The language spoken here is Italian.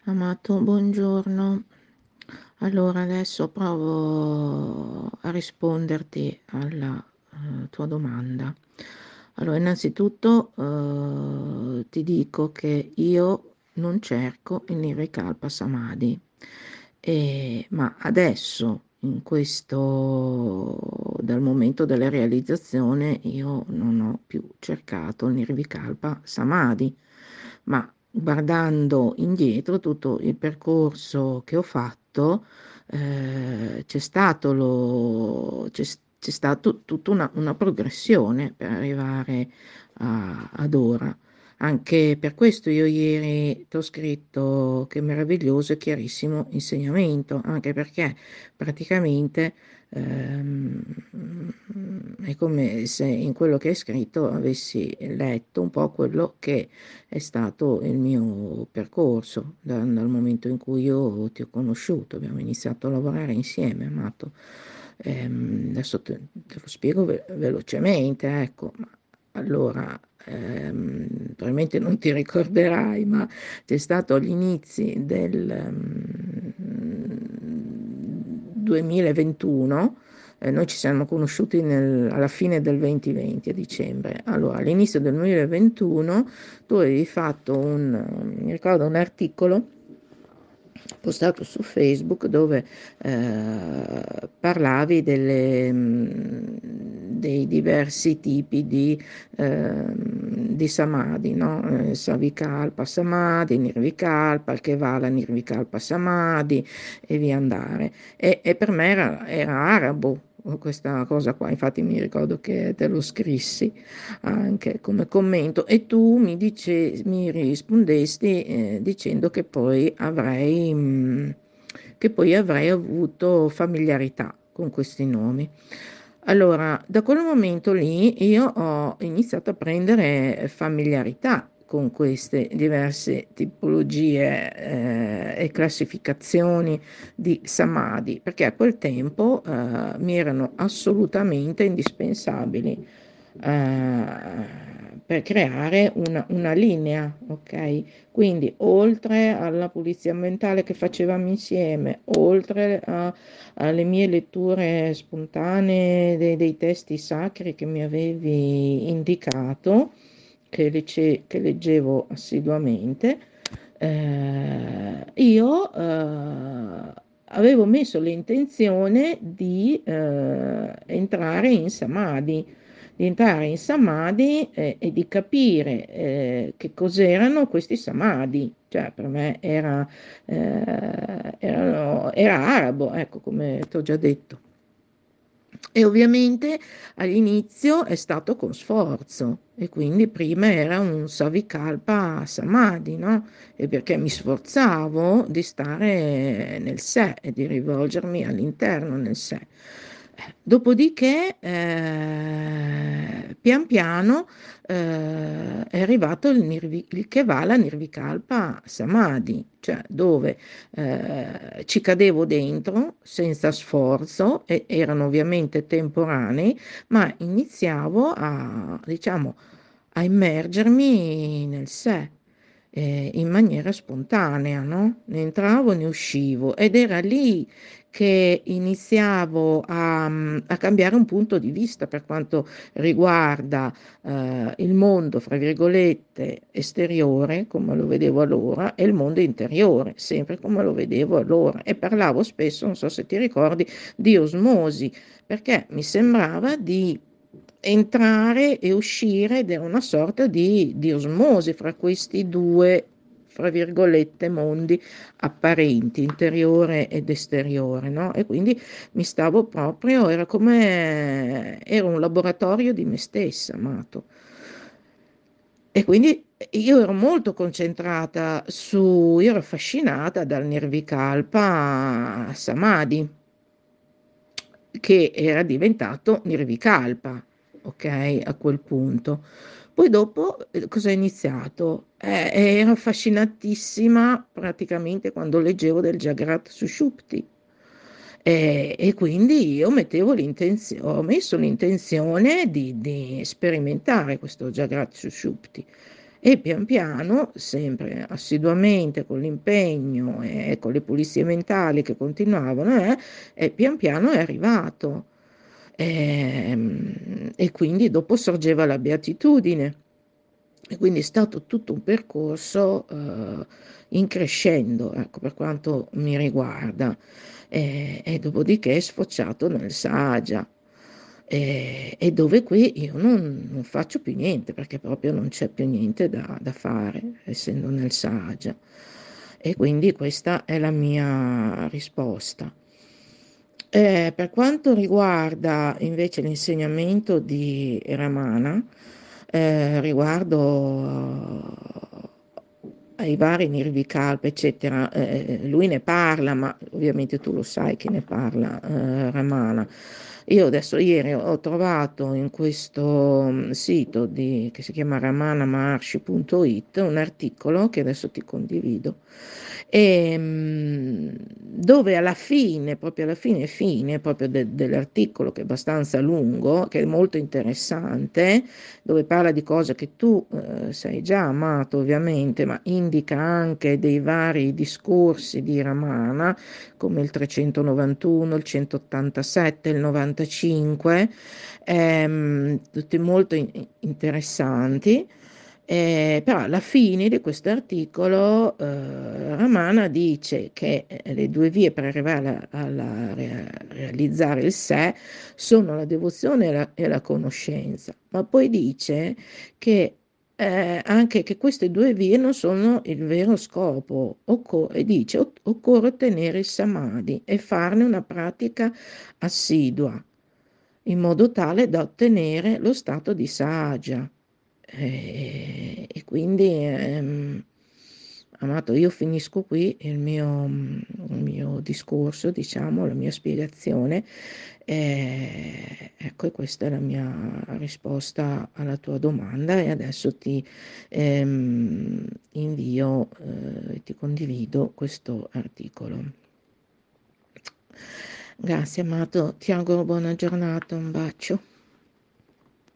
Amato, buongiorno. Allora, adesso provo a risponderti alla tua domanda. Allora, innanzitutto ti dico che io non cerco il Nirvikalpa Samadhi, ma adesso, dal momento della realizzazione, io non ho più cercato il Nirvikalpa Samadhi, ma guardando indietro tutto il percorso che ho fatto, c'è stato tutta una progressione per arrivare ad ora. Anche per questo io ieri ti ho scritto che meraviglioso e chiarissimo insegnamento, anche perché praticamente ehm, è come se in quello che hai scritto avessi letto un po' quello che è stato il mio percorso dal momento in cui io ti ho conosciuto, abbiamo iniziato a lavorare insieme, amato. Adesso te lo spiego velocemente, ecco. Allora, probabilmente non ti ricorderai, ma c'è stato agli inizi del 2021. Noi ci siamo conosciuti alla fine del 2020, a dicembre. Allora, all'inizio del 2021 tu avevi fatto mi ricordo, un articolo postato su Facebook dove parlavi dei diversi tipi di samadhi, no? Savikalpa Samadhi, Nirvikalpa, il Kevala Nirvikalpa Samadhi e via andare. E per me era arabo questa cosa qua, infatti mi ricordo che te lo scrissi anche come commento e tu mi rispondesti dicendo che poi avrei avuto familiarità con questi nomi. Allora, da quel momento lì io ho iniziato a prendere familiarità con queste diverse tipologie e classificazioni di samadhi, perché a quel tempo mi erano assolutamente indispensabili per creare una linea, ok? Quindi oltre alla pulizia mentale che facevamo insieme, alle mie letture spontanee dei testi sacri che mi avevi indicato, che leggevo assiduamente, io avevo messo l'intenzione di entrare in samadhi e di capire che cos'erano questi samadhi. Cioè, per me era arabo, ecco, come ti ho già detto. E ovviamente all'inizio è stato con sforzo e quindi prima era un Savikalpa Samadhi, no? E perché mi sforzavo di stare nel sé e di rivolgermi all'interno nel sé. Dopodiché, pian piano, è arrivato il Kevala Nirvikalpa Samadhi, cioè dove ci cadevo dentro senza sforzo e erano ovviamente temporanei, ma iniziavo diciamo, a immergermi nel sé in maniera spontanea, no? Ne entravo, ne uscivo ed era lì che iniziavo a cambiare un punto di vista per quanto riguarda il mondo, fra virgolette, esteriore, come lo vedevo allora, e il mondo interiore, sempre come lo vedevo allora. E parlavo spesso, non so se ti ricordi, di osmosi, perché mi sembrava di entrare e uscire ed era una sorta di osmosi fra questi due, fra virgolette, mondi apparenti, interiore ed esteriore, no? E quindi mi stavo proprio, era un laboratorio di me stessa, amato. E quindi io ero molto concentrata io ero affascinata dal Nirvikalpa Samadhi, che era diventato Nirvikalpa, ok? A quel punto. Poi dopo cosa è iniziato? Ero affascinatissima praticamente quando leggevo del Jagrat Sushupti. E quindi io ho messo l'intenzione di sperimentare questo Jagrat Sushupti. e pian piano, sempre assiduamente con l'impegno e con le pulizie mentali che continuavano, e pian piano è arrivato. E quindi dopo sorgeva la beatitudine. E quindi è stato tutto un percorso in crescendo, ecco, per quanto mi riguarda, e dopodiché è sfociato nel Sahaja, e dove qui io non faccio più niente perché proprio non c'è più niente da fare, essendo nel Sahaja. E quindi questa è la mia risposta. Per quanto riguarda invece l'insegnamento di Ramana, riguardo ai vari Nirvikalpa, eccetera, lui ne parla, ma ovviamente tu lo sai che ne parla Ramana. Io adesso ieri ho trovato in questo sito che si chiama ramanamaharshi.it un articolo che adesso ti condivido, dove alla fine, proprio alla fine proprio dell'articolo, che è abbastanza lungo, che è molto interessante, dove parla di cose che tu sai già, amato ovviamente, ma indica anche dei vari discorsi di Ramana, come il 391, il 187, il 95, tutti molto interessanti. Però alla fine di questo articolo Ramana dice che le due vie per arrivare realizzare il sé sono la devozione e la conoscenza, ma poi dice che anche che queste due vie non sono il vero scopo, e dice occorre ottenere il samadhi e farne una pratica assidua, in modo tale da ottenere lo stato di sahaja. E quindi, amato, io finisco qui il mio discorso, diciamo, la mia spiegazione. Ecco, e questa è la mia risposta alla tua domanda e adesso ti invio e ti condivido questo articolo. Grazie, amato, ti auguro buona giornata, un bacio.